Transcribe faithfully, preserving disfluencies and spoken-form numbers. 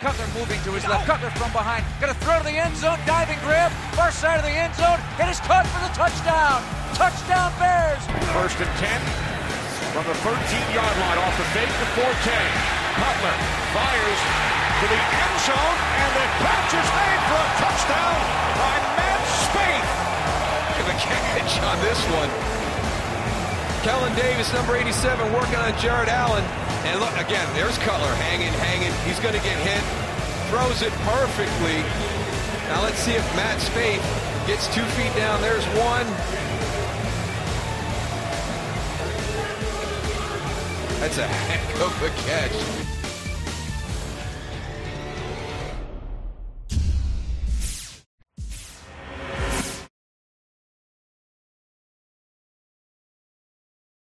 Cutler moving to his left. Cutler from behind. Gonna throw to the end zone. Diving grab. Far side of the end zone. It is caught for the touchdown. Touchdown Bears. First and ten from the thirteen-yard line off the fake to Forte. Cutler fires to the end zone, and the catch is made for a touchdown by Matt Spaeth. The catch on this one. Kellen Davis, number eighty-seven, working on Jared Allen. And look, again, there's Cutler hanging, hanging. He's going to get hit. Throws it perfectly. Now let's see if Matt Spaeth gets two feet down. There's one. That's a heck of a catch.